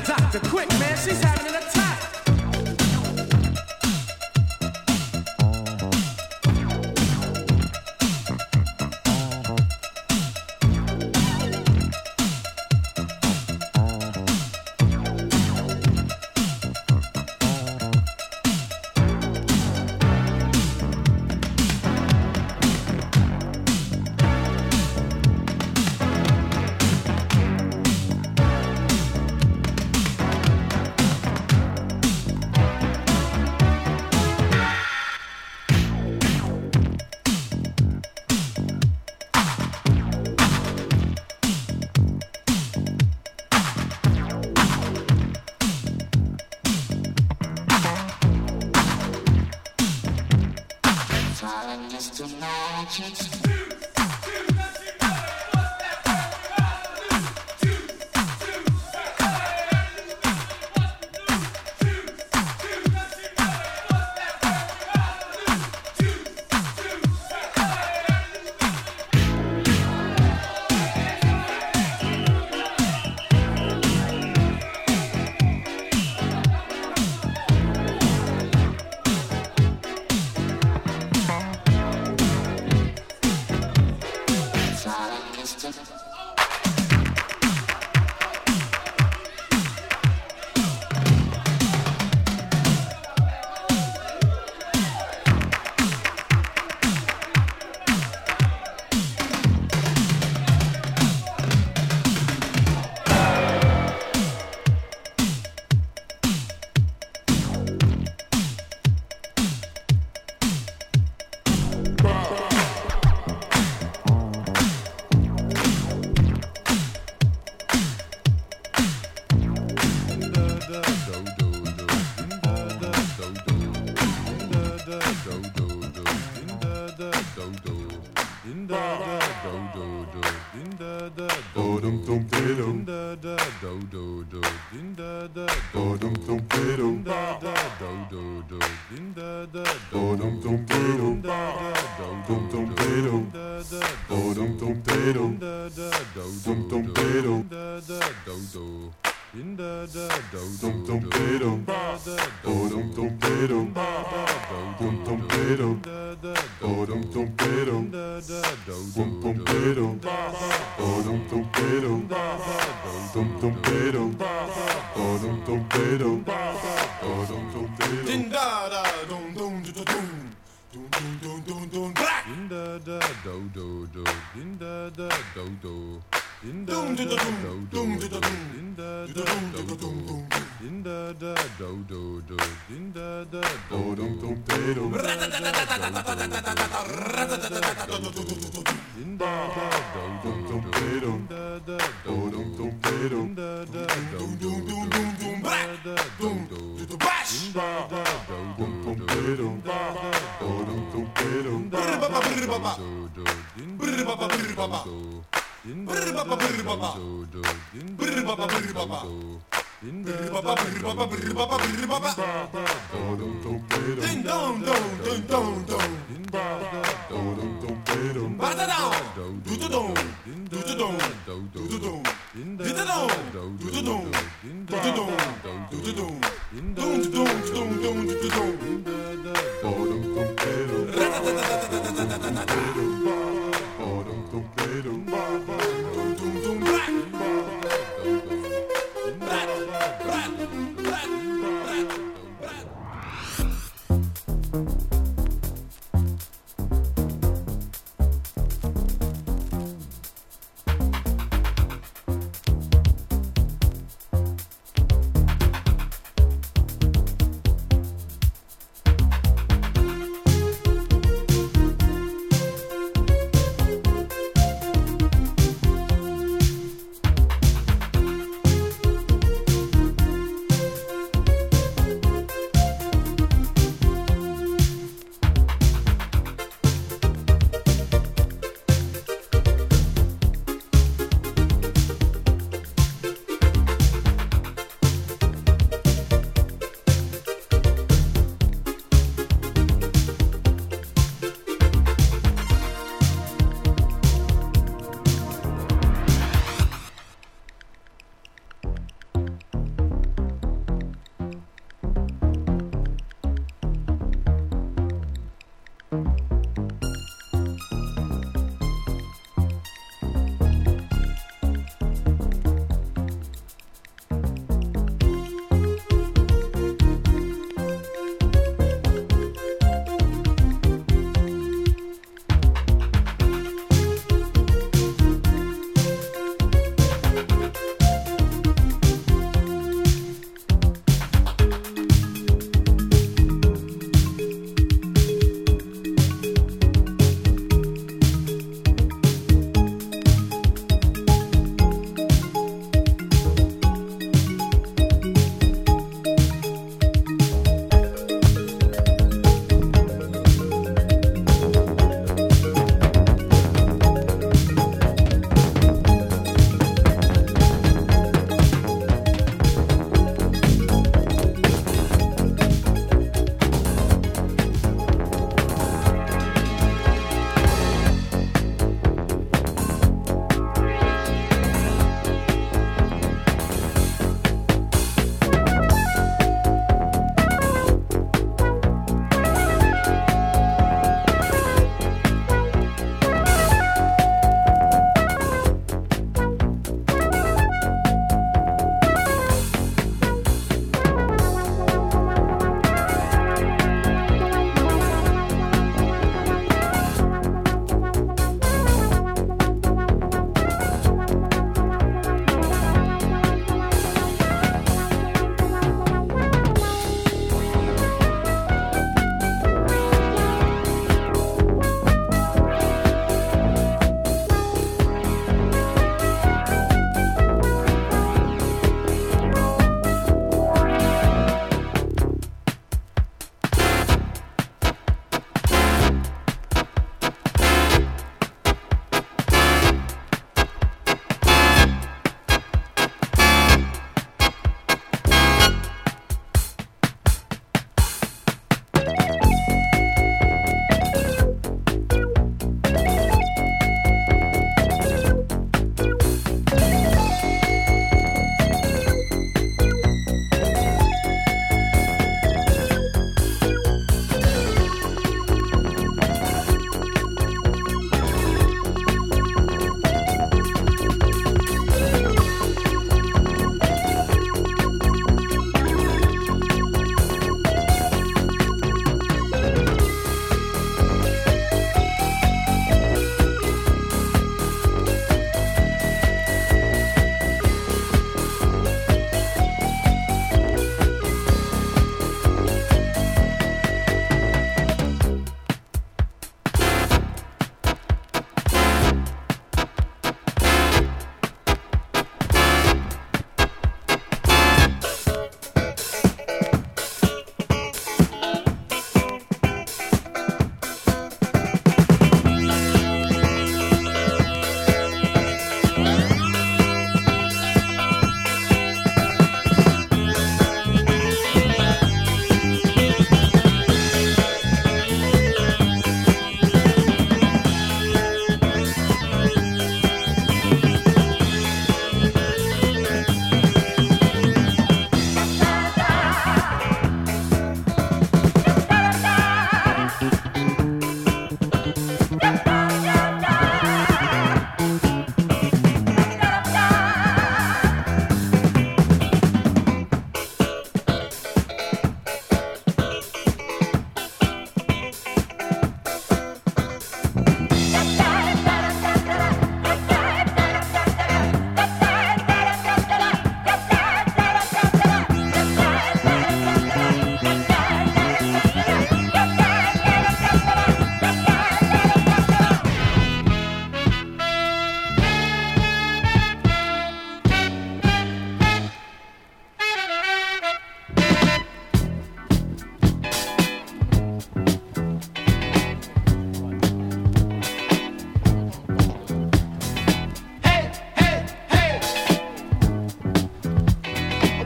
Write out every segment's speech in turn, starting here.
doctor, quick man, she's having an attack.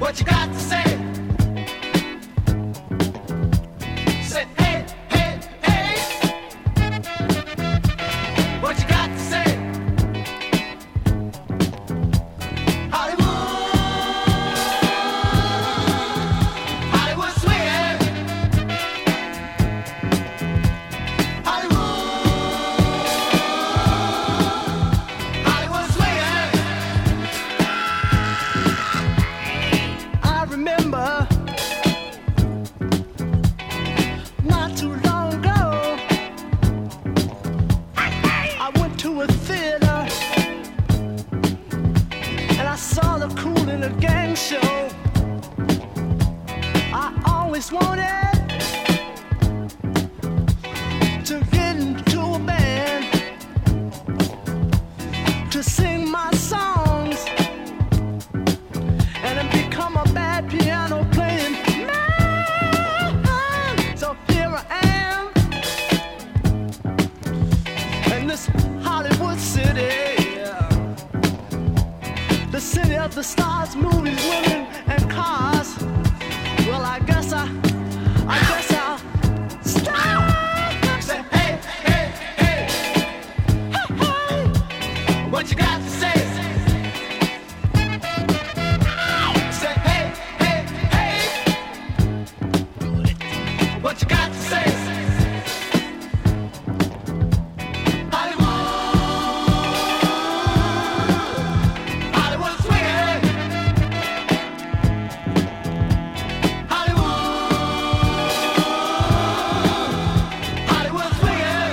What you got to say? Say, hey, hey, hey. What you got to say? Hollywood, Hollywood swinging. Hollywood, Hollywood swinging. I remember not too long ago, I went to a theater and I saw the Kool and the Gang show. I always wanted to get into a band to sing my songs and then become a bad piano playing man. So here I am in this Hollywood city, the city of the stars, movies, women, and cars. Well, I guess I'll stop. Say, hey, hey, hey, hey, hey. What you got to say? Say, hey, hey, hey. What you got to say? Hollywood, Hollywood swinging. Hollywood, Hollywood swinging.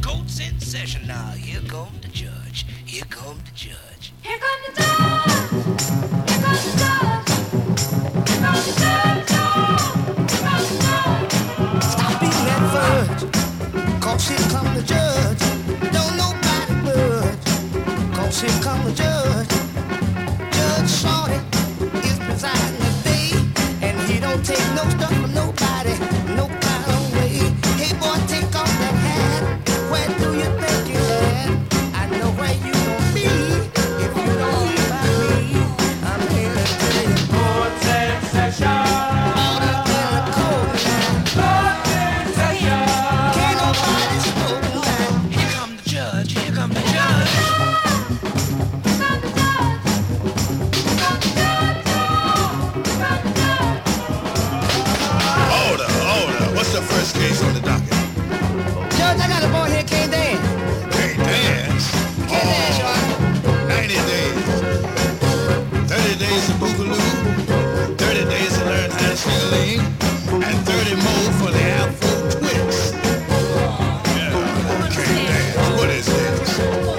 court's in session now. Here come the judge. Here come the judge. Here come the judge. Here comes the judge. Here comes the judge. Here comes the judge. Stop beating that fudge, 'cause here come the judge. Don't nobody budge, 'cause here come the judge. Judge Shorty is presiding today, and he don't take no stuff from nobody, no kind of way. Hey boy, take off that hat. Where do you think you're at? I know where you gon' be if you don't be by me. I'm here to tell you. Court's in session. Order in the court now. Court's in session. Can't nobody smoke now. Here come the judge. Here come the judge. Here comes the judge. Here comes the judge. Here comes the judge. Order. What's the first case on the docket? Judge, I got a boy here can't dance. Can't dance. Can't dance, Your Honor. 90 days. 30 days of boogaloo. 30 days to learn how to sing, and 30 more for the Afro twist. Yeah, can't dance. What is this?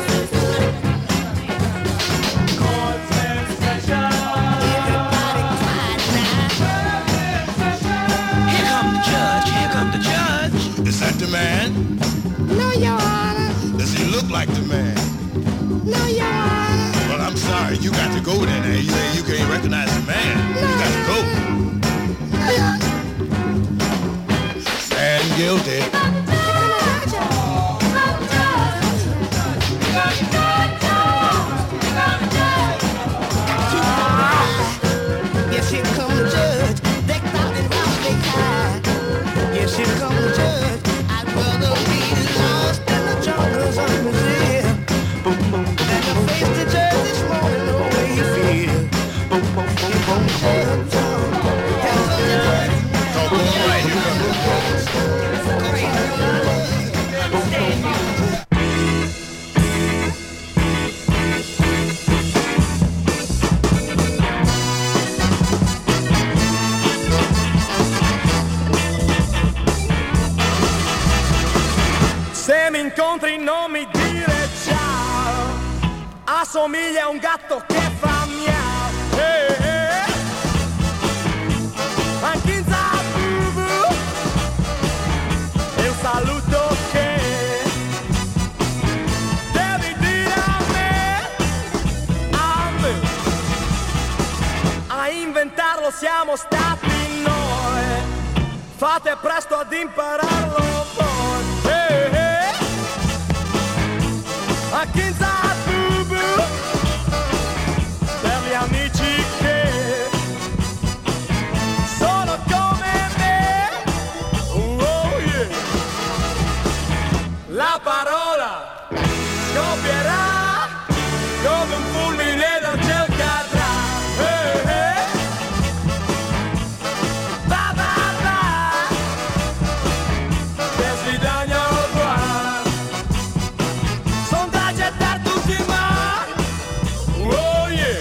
Court's in session. Everybody quiet now. Here come the judge. Here come the judge. Is that the man? No, Your Honor. Does he look like the man? No, Your Honor. Well, I'm sorry. You got to go then. You say you can't recognize the man. You got to go. No, Your Honor. Stand guilty. Yes, here come the judge. Decked out in round high. Yes, here come the judge. I'd rather be lost in the jungles of Brazil than to face the judge this morning the way he feels. Here come the judge. Here come the judge. Talk on right. Here comes the judge. Se mi incontri non mi dire ciao, assomiglia a un gatto che fa miau. Anche in Zabubu è un saluto che devi dire a me. A inventarlo siamo stati noi, fate presto ad impararlo voi. A chi Zabubu, per gli amici che sono come me. Oh yeah. La parola scoppierà come un fulmine dal cielo cadrà. Va va va, che svidagno qua. Son da gettar tutti in mare. Oh yeah.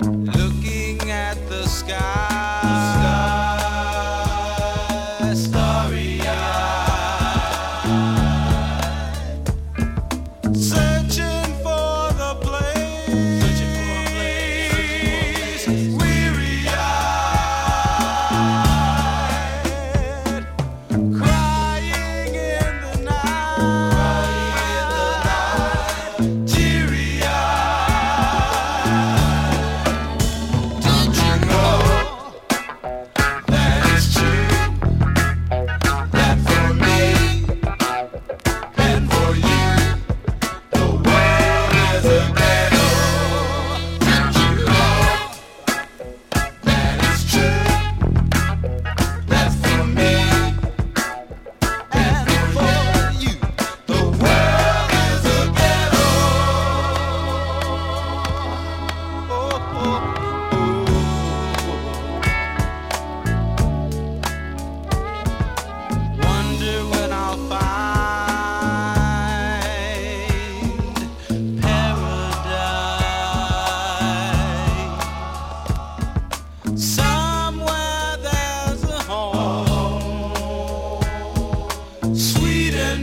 looking at the sky, starry-eyed, searching for the place, weary-eyed, crying in the night, teary-eyed. Don't you know that it's true that for me and for you the world is a ghetto? Don't you know that it's true that for me and for you the world is a ghetto? Oh, oh, oh. Wonder when I'll find paradise. Somewhere there's a home, sweet and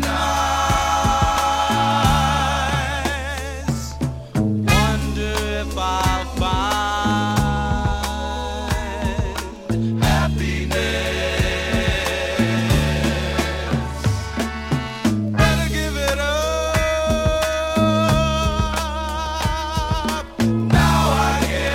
nice. Wonder if I'll find happiness. Better give it up. Now I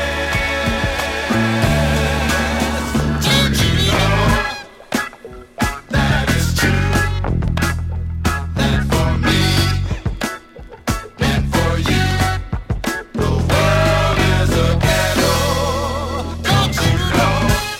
guess. Don't you know that it's true that for me and for you the world is a ghetto? Don't you know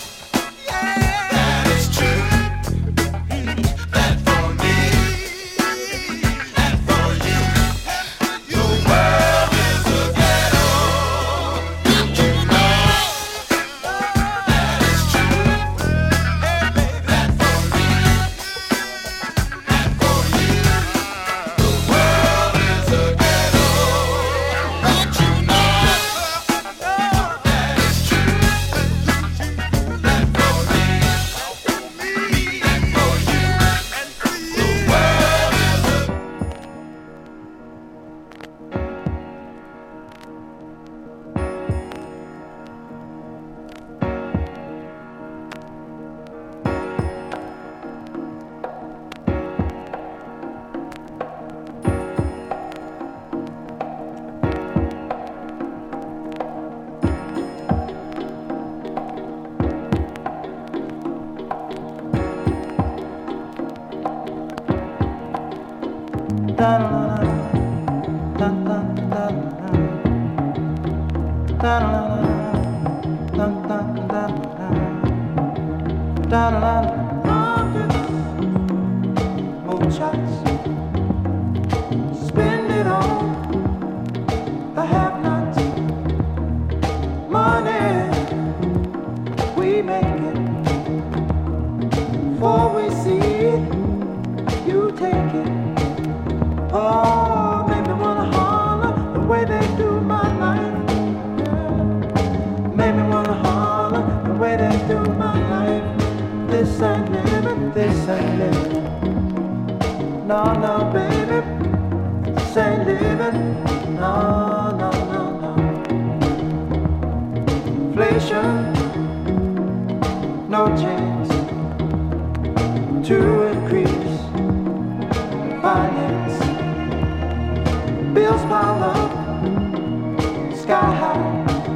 that it's true that for me and for you the world is a ghetto? Don't you know that it's true, hey baby, that for me and for you the world is a ghetto? Don't you know that it's true that for me and for you the world is a Spend it on the have-nots. Money, we make it. Before we see it, you take it. Oh, make me wanna holler the way they do my life. Yeah. Make me wanna holler the way they do my life. This ain't living, this ain't living. No, no, baby, this ain't living. No, no, no, no. Inflation, no chance to increase finance. Bills pile up, sky high.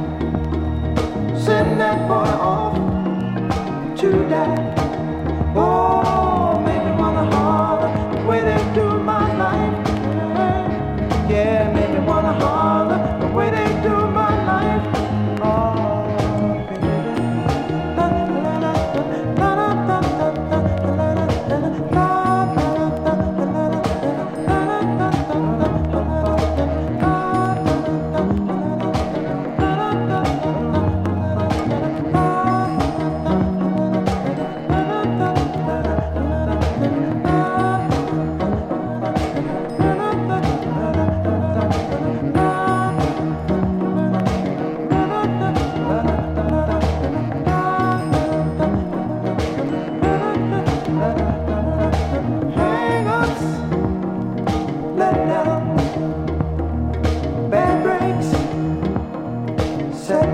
Send that boy off to die. Oh, make me wanna holler the way they do my life. Yeah, make me wanna holler the way they do my life. Oh, baby.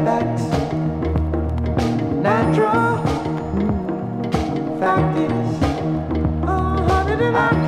That's natural. Fact is, oh, honey, did I